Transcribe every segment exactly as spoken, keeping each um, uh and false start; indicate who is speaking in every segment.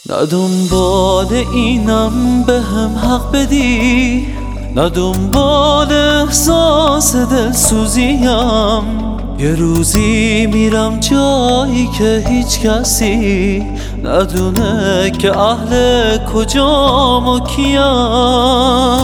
Speaker 1: نه دنبال اینم به هم حق بدی، نه دنبال احساس دلسوزیم. یه روزی میرم جایی که هیچ کسی ندونه که اهل کجام و کیم.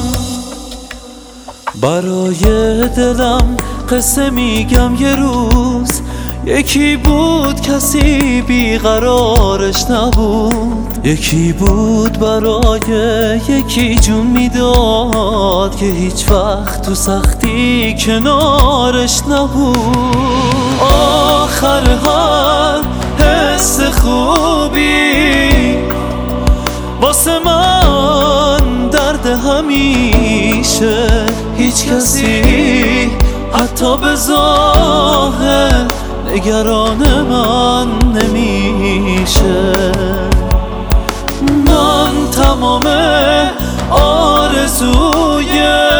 Speaker 1: برای دلم قصه میگم یه روز یکی بود کسی بیقرارش نبود، یکی بود برای یکی جون میداد که هیچ وقت تو سختی کنارش نبود. آخر هر حس خوبی واسه من درد همیشه، هیچ کسی حتی به ظاهر نگران من نمیشه. من تمام آرزوی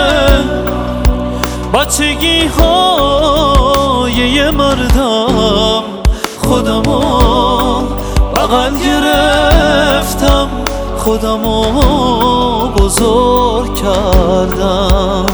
Speaker 1: بچگی های یه مردم، خودمو بغل گرفتم، خودمو بزرگ کردم.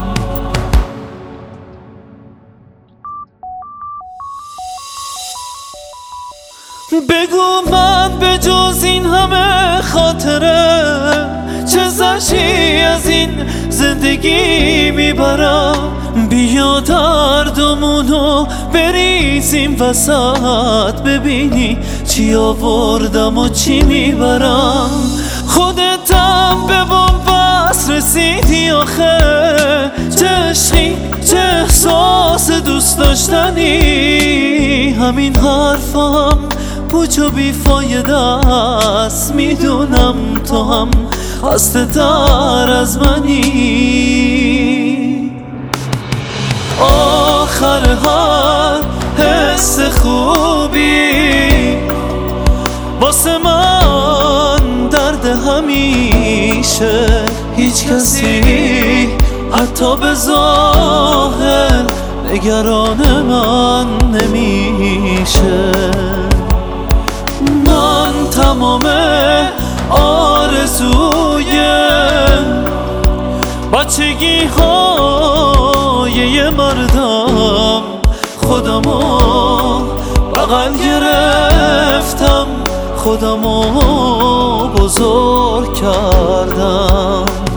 Speaker 1: بگو من به جز این همه خاطره چه زشی از این زندگی میبرم. بیا دردمونو بریزیم وسط، ببینی چی آوردم و چی میبرم. خودتم به بنبست رسیدی آخه، چه عشقی چه احساس دوست داشتنی. همین حرفم پوچ و بیفایده است، میدونم تو هم خسته تر از منی. آخر هر حس خوبی واسه من درد همیشه، هیچ کسی حتی به ظاهر نگران من نمیشه. من تمام آرزوی بچگی های یه مردم، خودمو بغل گرفتم، خودمو بزرگ کردم.